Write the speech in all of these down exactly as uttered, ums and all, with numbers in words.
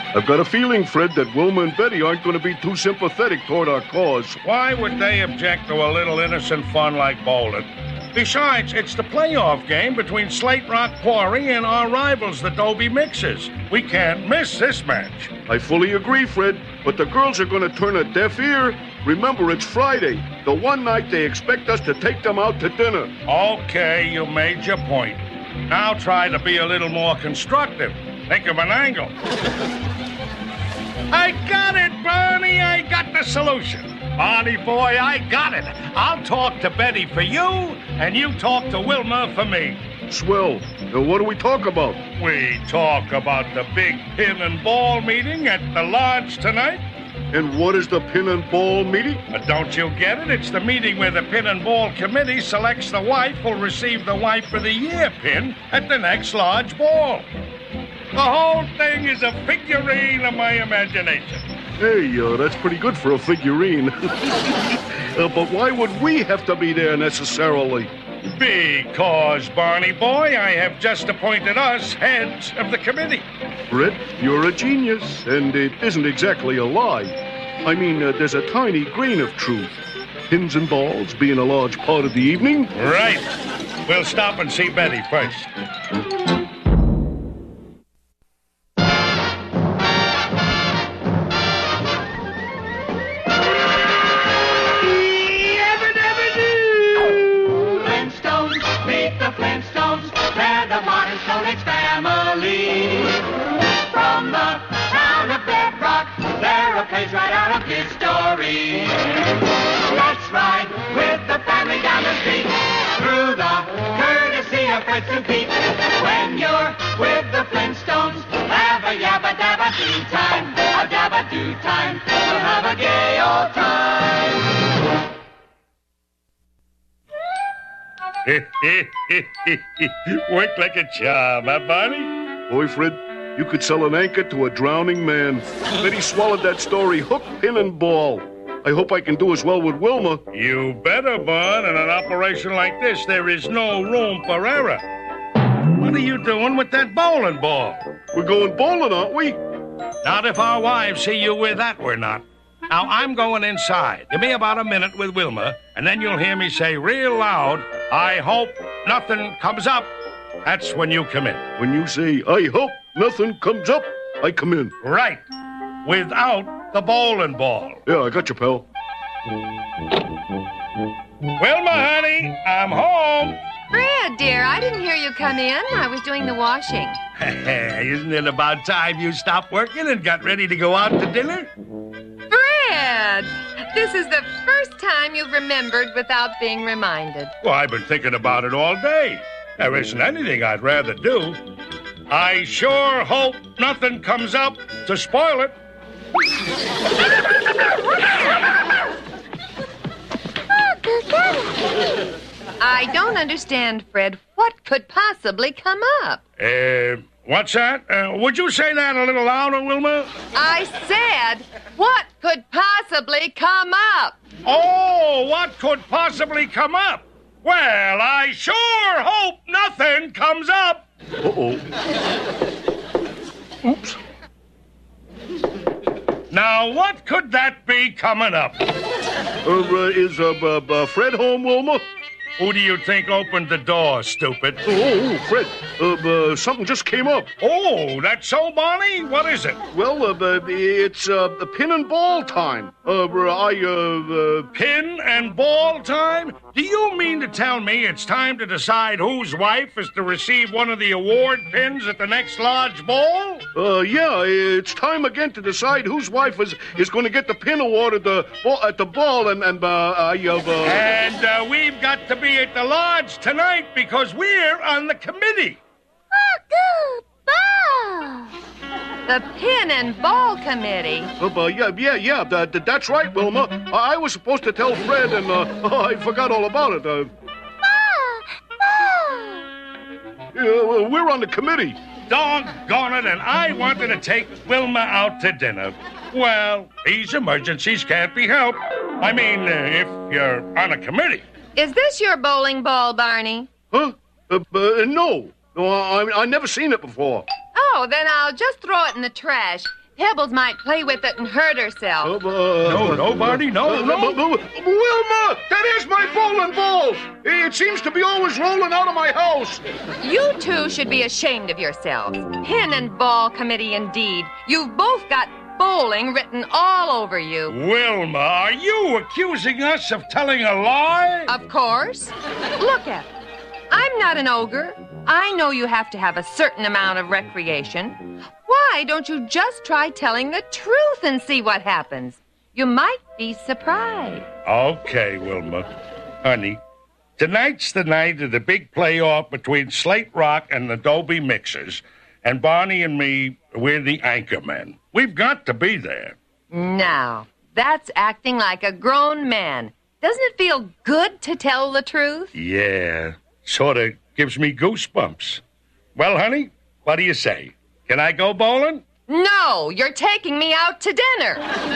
I've got a feeling, Fred, that Wilma and Betty aren't going to be too sympathetic toward our cause. Why would they object to a little innocent fun like bowling? Besides, it's the playoff game between Slate Rock Quarry and our rivals, the Dobie Mixers. We can't miss this match. I fully agree, Fred, but the girls are going to turn a deaf ear. Remember, it's Friday, the one night they expect us to take them out to dinner. Okay, you made your point. Now try to be a little more constructive. Think of an angle. I got it, Barney. I got the solution. Barney boy, I got it. I'll talk to Betty for you, and you talk to Wilma for me. Swell. Now, what do we talk about? We talk about the big pin and ball meeting at the lodge tonight. And what is the pin and ball meeting? But don't you get it? It's the meeting where the pin and ball committee selects the wife who'll receive the Wife of the Year pin at the next lodge ball. The whole thing is a figurine of my imagination. Hey, uh, that's pretty good for a figurine. uh, but why would we have to be there necessarily? Because, Barney boy, I have just appointed us heads of the committee. Fred, you're a genius, and it isn't exactly a lie. I mean, uh, there's a tiny grain of truth. Pins and balls being a large part of the evening. Right. We'll stop and see Betty first. Right out of history. Let's ride with the family down the street through the courtesy of Fred and Pete. When you're with the Flintstones, have a yabba dabba do time, a dabba do time. We'll have a gay old time. Worked like a charm, huh, Barney? Boy, Fred, you could sell an anchor to a drowning man. Betty swallowed that story hook, pin, and ball. I hope I can do as well with Wilma. You better, Bud. In an operation like this, there is no room for error. What are you doing with that bowling ball? We're going bowling, aren't we? Not if our wives see you with that, we're not. Now, I'm going inside. Give me about a minute with Wilma, and then you'll hear me say real loud, I hope nothing comes up. That's when you come in. When you say, I hope nothing comes up, I come in. Right. Without the bowling ball. Yeah, I got you, pal. Wilma, honey, I'm home. Fred, dear, I didn't hear you come in. I was doing the washing. Isn't it about time you stopped working and got ready to go out to dinner? Fred, this is the first time you've remembered without being reminded. Well, I've been thinking about it all day. There isn't anything I'd rather do. I sure hope nothing comes up to spoil it. I don't understand, Fred. What could possibly come up? Uh, what's that? Uh, would you say that a little louder, Wilma? I said, what could possibly come up? Oh, what could possibly come up? Well, I sure hope nothing comes up. Uh-oh. Oops. Now, what could that be coming up? Uh, uh, is uh, uh, uh, Fred home, Wilma? Who do you think opened the door, stupid? Oh, oh Fred, uh, uh, something just came up. Oh, that's so, Barney? What is it? Well, uh, uh, it's uh, the pin and ball time. Uh, I, uh, uh... Pin and ball time? Do you mean to tell me it's time to decide whose wife is to receive one of the award pins at the next lodge ball? Uh, yeah, it's time again to decide whose wife is, is going to get the pin award at the ball, at the ball, and, and, uh, I, uh... uh... And, uh, we've got to be at the lodge tonight because we're on the committee. Oh, good ball. The Pin and Ball Committee. Uh, uh, yeah, yeah, yeah, that, that, that's right, Wilma. I, I was supposed to tell Fred, and uh, I forgot all about it. Uh, Ball, ball. Yeah, well, we're on the committee. Doggone it, and I wanted to take Wilma out to dinner. Well, these emergencies can't be helped. I mean, uh, if you're on a committee. Is this your bowling ball, Barney? Huh? Uh, uh, no. No, I, I never seen it before. Oh, then I'll just throw it in the trash. Pebbles might play with it and hurt herself. Uh, No, no, Barney, no, no. Uh, Wilma, that is my bowling ball. It seems to be always rolling out of my house. You two should be ashamed of yourselves. Pin and ball committee, indeed. You've both got bowling written all over you. Wilma, are you accusing us of telling a lie? Of course. Look at it. I'm not an ogre. I know you have to have a certain amount of recreation. Why don't you just try telling the truth and see what happens? You might be surprised. Okay, Wilma. Honey, tonight's the night of the big playoff between Slate Rock and the Dobie Mixers. And Barney and me, we're the anchormen. We've got to be there. Now, that's acting like a grown man. Doesn't it feel good to tell the truth? Yeah, sort of gives me goosebumps. Well, honey, what do you say? Can I go bowling? No, you're taking me out to dinner.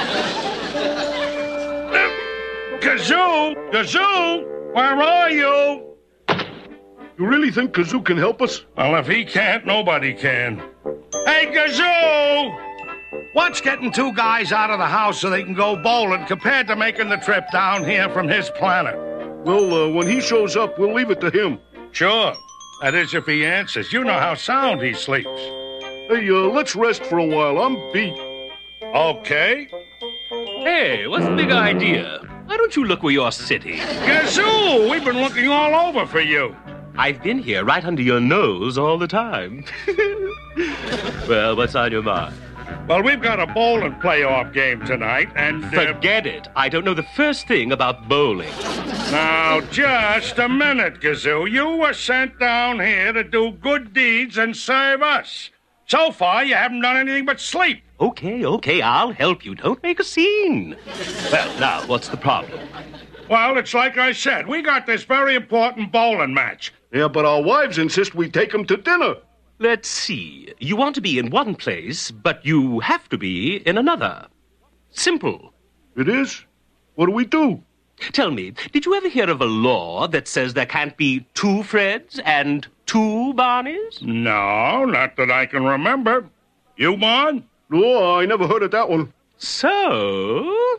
Kazoo! Kazoo! Where are you? You really think Kazoo can help us? Well, if he can't, nobody can. Hey, Kazoo! What's getting two guys out of the house so they can go bowling compared to making the trip down here from his planet? Well, uh, when he shows up, we'll leave it to him. Sure. That is if he answers. You know how sound he sleeps. Hey, uh, let's rest for a while. I'm beat. Okay. Hey, what's the big idea? Why don't you look where you're sitting? Kazoo! We've been looking all over for you. I've been here right under your nose all the time. Well, what's on your mind? Well, we've got a bowling playoff game tonight, and... Uh, Forget it. I don't know the first thing about bowling. Now, just a minute, Kazoo. You were sent down here to do good deeds and serve us. So far, you haven't done anything but sleep. Okay, okay, I'll help you. Don't make a scene. Well, now, what's the problem? Well, it's like I said. We got this very important bowling match. Yeah, but our wives insist we take him to dinner. Let's see. You want to be in one place, but you have to be in another. Simple. It is? What do we do? Tell me, did you ever hear of a law that says there can't be two Freds and two Barneys? No, not that I can remember. You, Bon? No, I never heard of that one. So...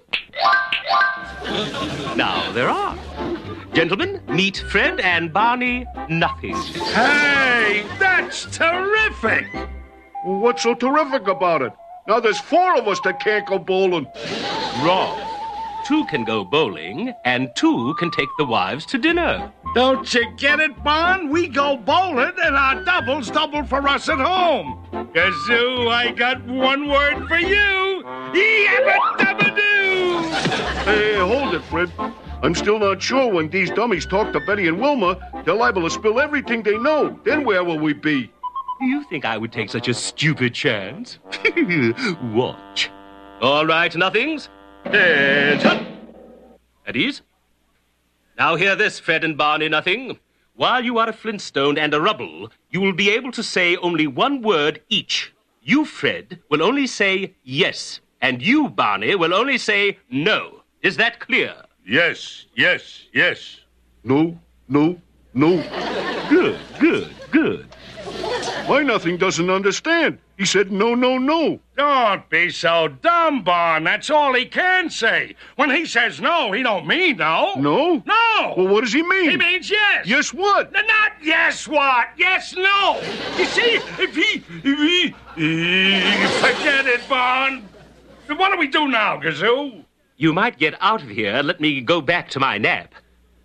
now there are. Gentlemen, meet Fred and Barney Nothing. Hey, that's terrific! Well, what's so terrific about it? Now there's four of us that can't go bowling. Wrong. Two can go bowling, and two can take the wives to dinner. Don't you get it, Bon? We go bowling, and our doubles double for us at home. Kazoo, I got one word for you. Yabba-dabba-doo! Hey, hold it, Fred. I'm still not sure when these dummies talk to Betty and Wilma, they're liable to spill everything they know. Then where will we be? You think I would take such a stupid chance? Watch. All right, Nothings. Heads up. At ease. Now hear this, Fred and Barney Nothing. While you are a Flintstone and a Rubble, you will be able to say only one word each. You, Fred, will only say yes, and you, Barney, will only say no. Is that clear? Yes, yes, yes. No, no, no. Good, good, good. Why Nothing doesn't understand? He said no, no, no. Don't be so dumb, Bon. That's all he can say. When he says no, he don't mean no. No? No. Well, what does he mean? He means yes. Yes what? N- Not yes what. Yes no. You see, if he... If he... eh, forget it, Bon. What do we do now, Kazoo? You might get out of here. Let me go back to my nap.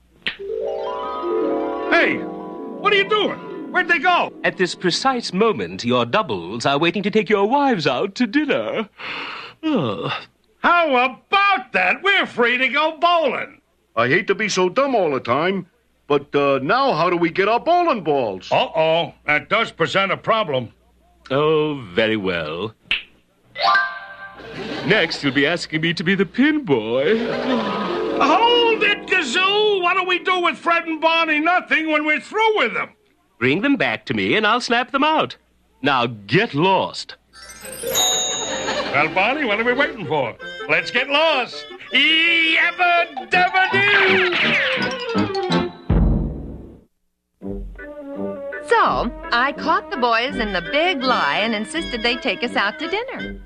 Hey, what are you doing? Where'd they go? At this precise moment, your doubles are waiting to take your wives out to dinner. Oh. How about that? We're free to go bowling. I hate to be so dumb all the time, but uh, now how do we get our bowling balls? Uh-oh, that does present a problem. Oh, very well. Next, you'll be asking me to be the pin boy. Hold it, Kazoo! What do we do with Fred and Barney Nothing when we're through with them? Bring them back to me, and I'll snap them out. Now, get lost. Well, Barney, what are we waiting for? Let's get lost. Yabba-dabba-doo! So So, I caught the boys in the big lie and insisted they take us out to dinner.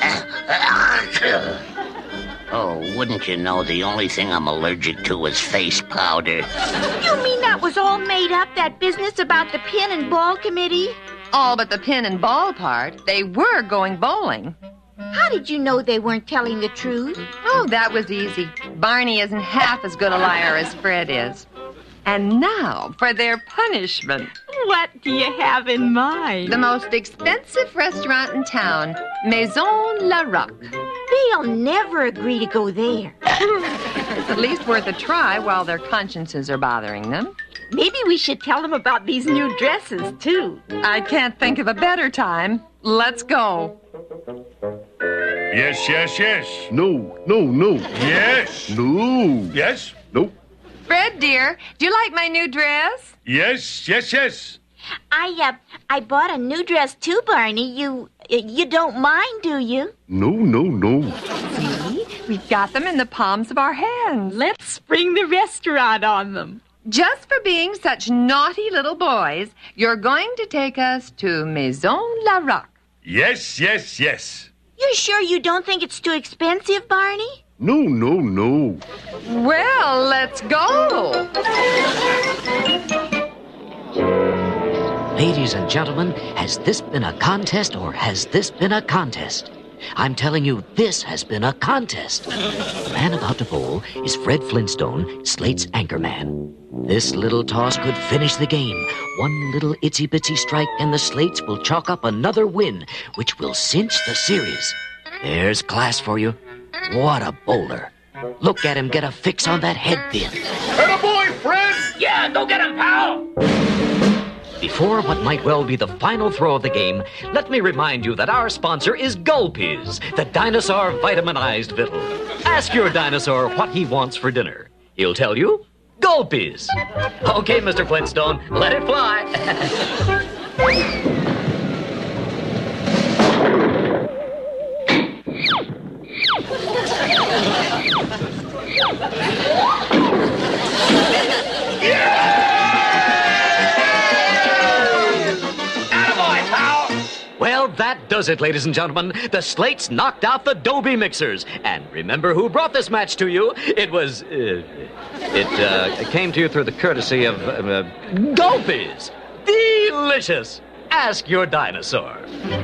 Oh, wouldn't you know, the only thing I'm allergic to is face powder. You mean that was all made up, that business about the pin and ball committee? All but the pin and ball part. They were going bowling. How did you know they weren't telling the truth? Oh, that was easy. Barney isn't half as good a liar as Fred is. And now for their punishment. What do you have in mind? The most expensive restaurant in town, Maison La Roque. They'll never agree to go there. It's at least worth a try while their consciences are bothering them. Maybe we should tell them about these new dresses, too. I can't think of a better time. Let's go. Yes, yes, yes. No, no, no. Yes. No. Yes. Nope. Fred, dear, do you like my new dress? Yes, yes, yes. I, uh, I bought a new dress too, Barney. You, you don't mind, do you? No, no, no. See, we've got them in the palms of our hands. Let's spring the restaurant on them. Just for being such naughty little boys, you're going to take us to Maison La Roque. Yes, yes, yes. You sure you don't think it's too expensive, Barney? No, no, no. Well, let's go. Ladies and gentlemen, has this been a contest or has this been a contest? I'm telling you, this has been a contest. The man about to bowl is Fred Flintstone, Slate's anchorman. This little toss could finish the game. One little itsy-bitsy strike and the Slates will chalk up another win, which will cinch the series. There's class for you. What a bowler. Look at him get a fix on that head pin. Attaboy, Fred! Yeah, go get him, pal! Before what might well be the final throw of the game, let me remind you that our sponsor is Gulpies, the dinosaur vitaminized victual. Ask your dinosaur what he wants for dinner. He'll tell you, Gulpies. Okay, Mister Flintstone, let it fly. Well, that does it, ladies and gentlemen. The Slates knocked out the Dobie Mixers. And remember who brought this match to you? It was... Uh, it uh, came to you through the courtesy of... Uh, Gulpies. Delicious. Ask your dinosaur.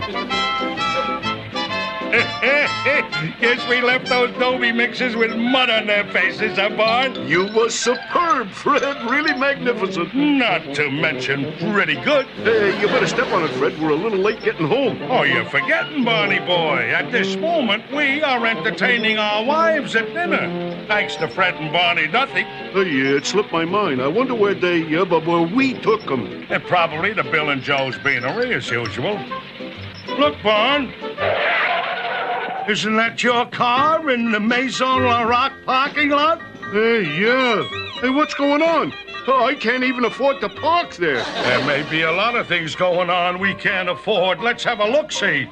Guess we left those Dobie mixers with mud on their faces, huh, Bart? You were superb, Fred. Really magnificent. Not to mention pretty good. Hey, you better step on it, Fred. We're a little late getting home. Oh, you're forgetting, Barney boy. At this moment, we are entertaining our wives at dinner. Thanks to Fred and Barney nothing. Hey, yeah, it slipped my mind. I wonder where they, uh, but where we took them. And probably the Bill and Joe's Beanery, as usual. Look, Barn. Isn't that your car in the Maison La Roque parking lot? Hey, yeah. Hey, what's going on? Oh, I can't even afford to park there. There may be a lot of things going on we can't afford. Let's have a look-see.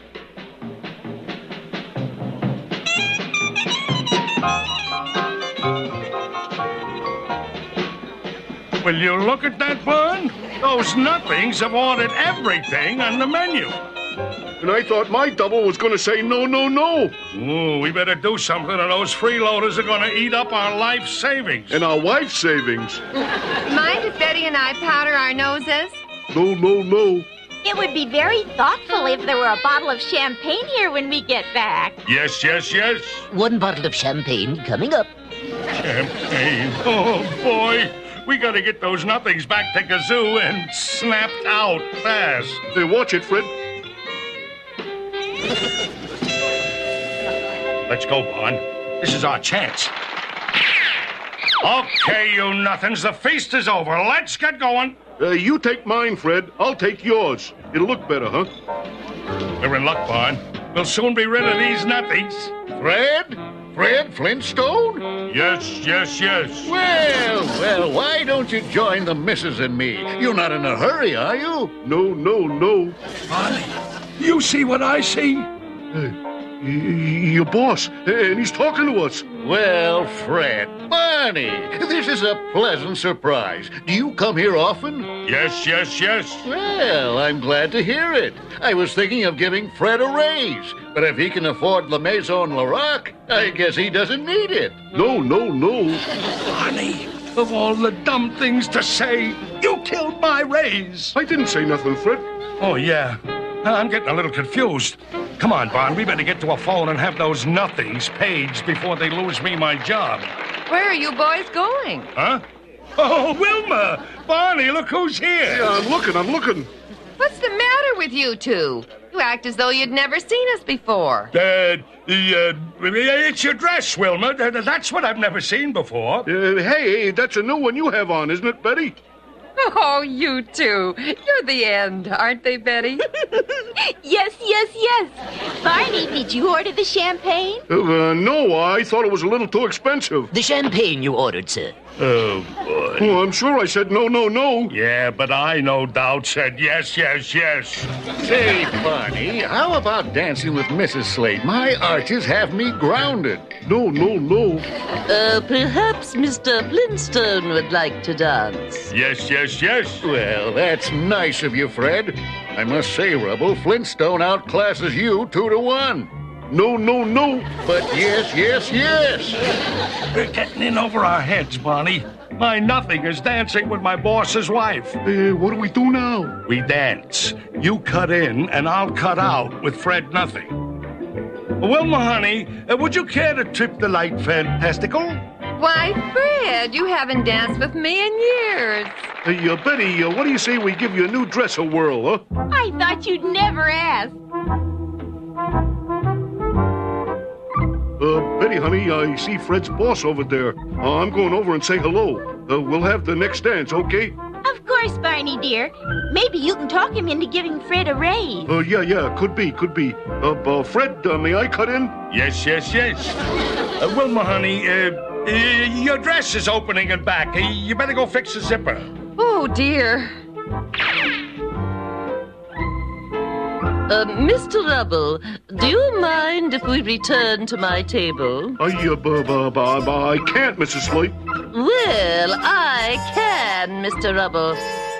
Will you look at that, Bern? Those nothings have ordered everything on the menu. And I thought my double was going to say no, no, no. Ooh, we better do something or those freeloaders are going to eat up our life savings. And our wife's savings. Mind if Betty and I powder our noses? No, no, no. It would be very thoughtful if there were a bottle of champagne here when we get back. Yes, yes, yes. One bottle of champagne coming up. Champagne. Oh, boy. We got to get those nothings back to Kazoo and snapped out fast. Hey, watch it, Fred. Let's go, Bond. This is our chance. Okay, you nothings. The feast is over. Let's get going. Uh, you take mine, Fred. I'll take yours. It'll look better, huh? We're in luck, Bond. We'll soon be rid of these nothings. Fred? Fred Flintstone? Yes, yes, yes. Well, well, why don't you join the missus and me? You're not in a hurry, are you? No, no, no. Barney, you see what I see? Hey, y- y- your boss, and he's talking to us. Well, Fred, why Barney, this is a pleasant surprise. Do you come here often? Yes, yes, yes. Well, I'm glad to hear it. I was thinking of giving Fred a raise, but if he can afford La Maison Larocque, I guess he doesn't need it. No, no, no. Barney, of all the dumb things to say, you killed my raise. I didn't say nothing, Fred. Oh, yeah. I'm getting a little confused. Come on, Barn, we better get to a phone and have those nothings paged before they lose me my job. Where are you boys going? Huh? Oh, Wilma! Barney, look who's here! Yeah, I'm looking, I'm looking. What's the matter with you two? You act as though you'd never seen us before. Uh, the, uh, it's your dress, Wilma. That's what I've never seen before. Uh, hey, that's a new one you have on, isn't it, Betty? Oh, you two. You're the end, aren't they, Betty? Yes, yes, yes. Barney, did you order the champagne? Uh, no, I thought it was a little too expensive. The champagne you ordered, sir. Oh, boy. Oh, I'm sure I said no, no, no. Yeah, but I no doubt said yes, yes, yes. Say, Barney, how about dancing with Missus Slate? My arches have me grounded. No, no, no. Uh, perhaps Mister Flintstone would like to dance. Yes, yes, yes. Well, that's nice of you, Fred. I must say, Rubble, Flintstone outclasses you two to one. No, no, no. But yes, yes, yes. We're getting in over our heads, Barney. My nothing is dancing with my boss's wife. Uh, what do we do now? We dance. You cut in, and I'll cut out with Fred Nothing. Wilma, honey, uh, would you care to trip the light fantastical? Why, Fred, you haven't danced with me in years. Hey, uh, Betty, uh, what do you say we give you a new dress a whirl, huh? I thought you'd never ask. Uh, Betty, honey, I see Fred's boss over there. Uh, I'm going over and say hello. Uh, we'll have the next dance, okay? Of course, Barney, dear. Maybe you can talk him into giving Fred a raise. Uh, yeah, yeah, could be, could be. Uh, uh Fred, uh, may I cut in? Yes, yes, yes. Uh, Wilma, honey, uh, uh, your dress is opening and back. Uh, you better go fix the zipper. Oh, dear. Uh, Mister Rubble, do you mind if we return to my table? I, uh, b- b- b- b- I can't, Missus Slate. Well, I can, Mister Rubble.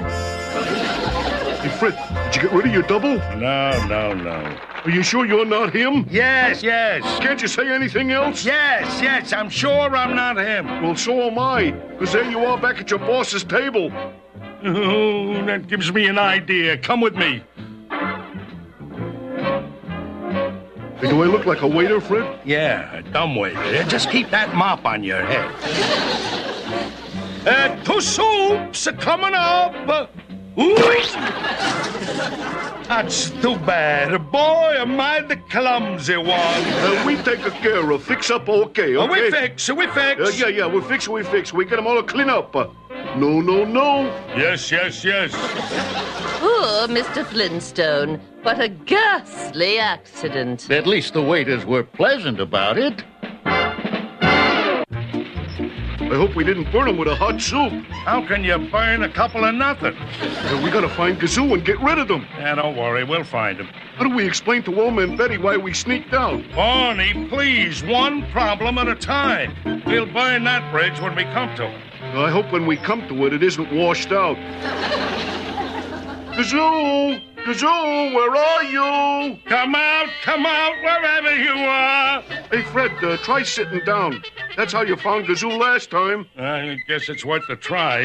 Hey, Fred, did you get rid of your double? No, no, no. Are you sure you're not him? Yes, yes. Can't you say anything else? Yes, yes, I'm sure I'm not him. Well, so am I, because there you are back at your boss's table. Oh, that gives me an idea. Come with me. Hey, do I look like a waiter, Fred? Yeah, a dumb waiter. Just keep that mop on your head. Uh, two soups are coming up. Ooh. That's too bad. Boy, am I the clumsy one. Uh, we take care of fix up okay, okay? Oh, we fix, we fix. Uh, yeah, yeah, we fix, we fix. We get them all clean up. Uh, no, no, no. Yes, yes, yes. Poor Mister Flintstone. What a ghastly accident. At least the waiters were pleasant about it. I hope we didn't burn him with a hot soup. How can you burn a couple of nothing? Uh, we gotta find Gazoo and get rid of them. Yeah, don't worry, we'll find him. How do we explain to Wilma and Betty why we sneaked out? Barney, please, one problem at a time. We'll burn that bridge when we come to it. I hope when we come to it, it isn't washed out. Gazoo! Gazoo, where are you? Come out, come out, wherever you are. Hey, Fred, uh, try sitting down. That's how you found Gazoo last time. I guess it's worth a try.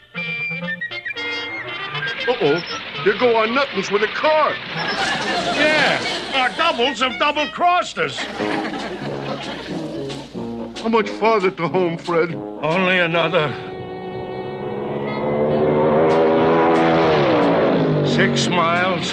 Uh-oh. There go our nothings with a car. Yeah, our doubles have double-crossed us. How much farther to home, Fred? Only another... Six miles.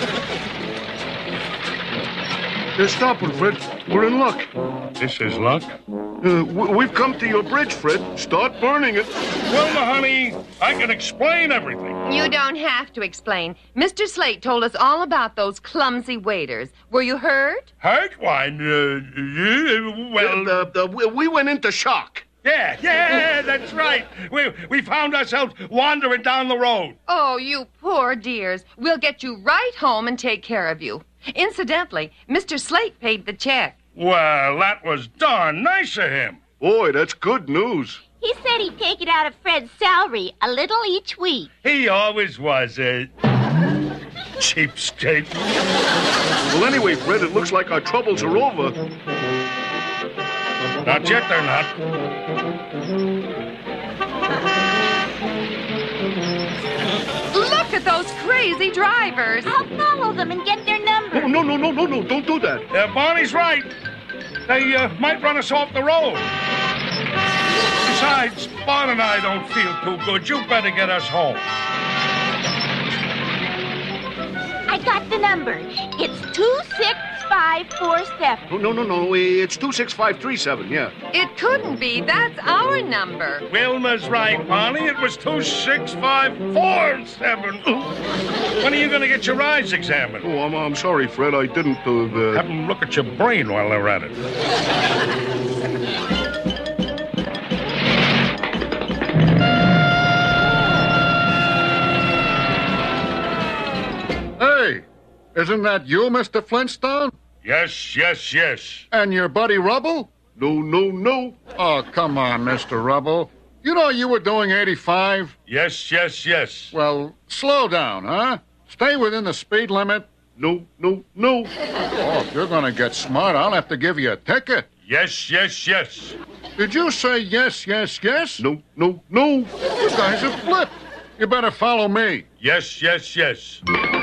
They're stopping, Fred. We're in luck. This is luck. Uh, w- we've come to your bridge, Fred. Start burning it. Wilma, honey, I can explain everything. You don't have to explain. Mister Slate told us all about those clumsy waiters. Were you hurt? Hurt? Why, uh, well... Uh, uh, we, we went into shock. Yeah, yeah, that's right. We we found ourselves wandering down the road. Oh, you poor dears. We'll get you right home and take care of you. Incidentally, Mister Slate paid the check. Well, that was darn nice of him. Boy, that's good news. He said he'd take it out of Fred's salary, a little each week. He always was a cheapskate. Well, anyway, Fred, it looks like our troubles are over. Not yet, they're not. Look at those crazy drivers. I'll follow them and get their number. Oh, no, no, no, no, no, don't do that. Uh, Barney's right. They uh, might run us off the road. Besides, Bon and I don't feel too good. You better get us home. I got the number. It's two six five four seven. Oh, no, no, no, it's two six five three seven, yeah. It couldn't be. That's our number. Wilma's right, Barney. It was two six five four seven. When are you going to get your eyes examined? Oh, I'm, I'm sorry, Fred. I didn't, uh... uh... Have them look at your brain while they're at it. Hey, isn't that you, Mister Flintstone? Yes, yes, yes. And your buddy Rubble? No, no, no. Oh, come on, Mister Rubble. You know you were doing eighty-five? Yes, yes, yes. Well, slow down, huh? Stay within the speed limit. No, no, no. Oh, if you're going to get smart, I'll have to give you a ticket. Yes, yes, yes. Did you say yes, yes, yes? No, no, no. You guys have flipped. You better follow me. Yes, yes, yes.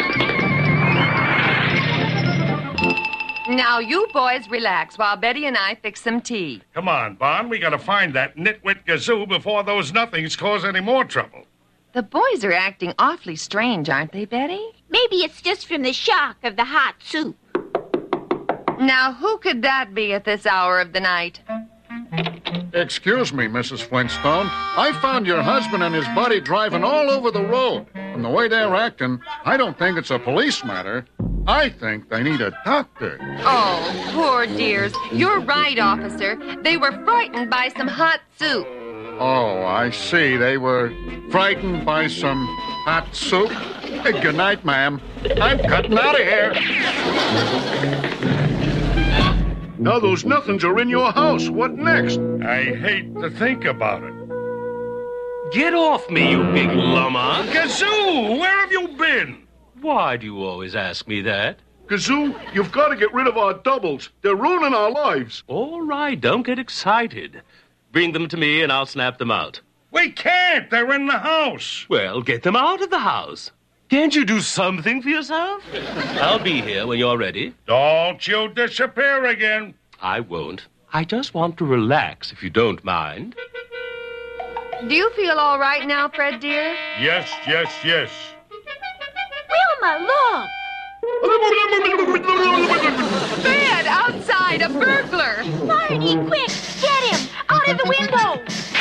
Now, you boys relax while Betty and I fix some tea. Come on, Bon. We got to find that nitwit Gazoo before those nothings cause any more trouble. The boys are acting awfully strange, aren't they, Betty? Maybe it's just from the shock of the hot soup. Now, who could that be at this hour of the night? Excuse me, Missus Flintstone. I found your husband and his buddy driving all over the road. From the way they're acting, I don't think it's a police matter. I think they need a doctor. Oh, poor dears. You're right, officer. They were frightened by some hot soup. Oh, I see. They were frightened by some hot soup. Hey, good night, ma'am. I'm cutting out of here. Now those nothings are in your house. What next? I hate to think about it. Get off me, you big lummox. Gazoo, where have you been? Why do you always ask me that? Gazoo, you've got to get rid of our doubles. They're ruining our lives. All right, don't get excited. Bring them to me and I'll snap them out. We can't. They're in the house. Well, get them out of the house. Can't you do something for yourself? I'll be here when you're ready. Don't you disappear again. I won't. I just want to relax, if you don't mind. Do you feel all right now, Fred, dear? Yes, yes, yes. Wilma, look! Fred, outside, a burglar! Barney, quick, get him! Out of the window!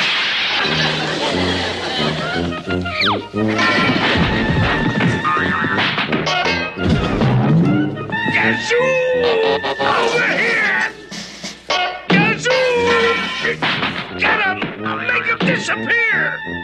Gazoo! Over here! Gazoo! Get him! Make him disappear!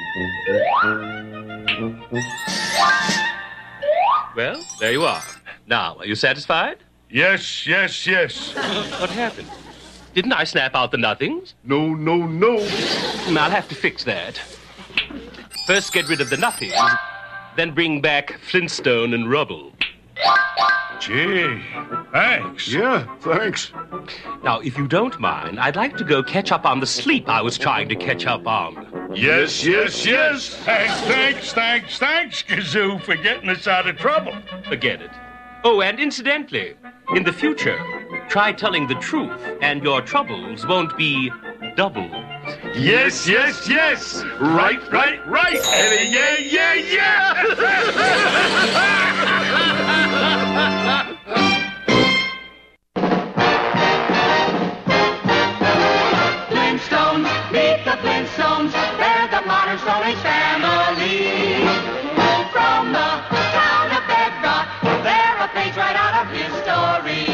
Well, there you are. Now, are you satisfied? Yes, yes, yes. What happened? Didn't I snap out the nothings? No, no, no. I'll have to fix that. First get rid of the nothings, then bring back Flintstone and Rubble. Gee, thanks. Yeah, thanks. Now, if you don't mind, I'd like to go catch up on the sleep I was trying to catch up on. Yes, yes, yes. Thanks, thanks, thanks, thanks, Gazoo, for getting us out of trouble. Forget it. Oh, and incidentally, in the future, try telling the truth, and your troubles won't be doubled. Yes, yes, yes. Right, right, right. Eddie, yeah, yeah, yeah. Flintstones, meet the Flintstones. They're the modern Stone Age family. From the town of Bedrock, they're a page right out of history.